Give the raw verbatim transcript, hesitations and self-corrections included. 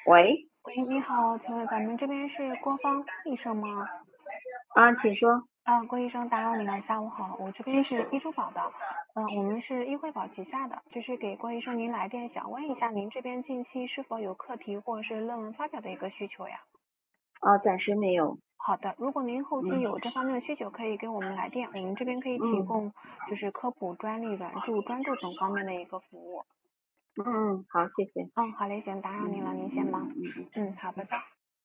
喂， 喂，你好，请问咱们这边是郭芳医生吗？ 啊，请说。 啊，郭医生，打扰您了，下午好，我这边是医猪宝的，嗯、我们是医惠宝旗下的，就是给郭医生您来电，想问一下您这边近期是否有课题或者是论文发表的一个需求呀？ 啊，暂时没有。 好的，如果您后期嗯有这方面的需求，可以给我们来电，我们这边可以提嗯供就是科普、专利、软著、专注等方面的一个服务。 嗯嗯，好，谢谢。 嗯，好嘞，行，打扰您了，您先忙。 嗯嗯嗯。 嗯，好，拜拜。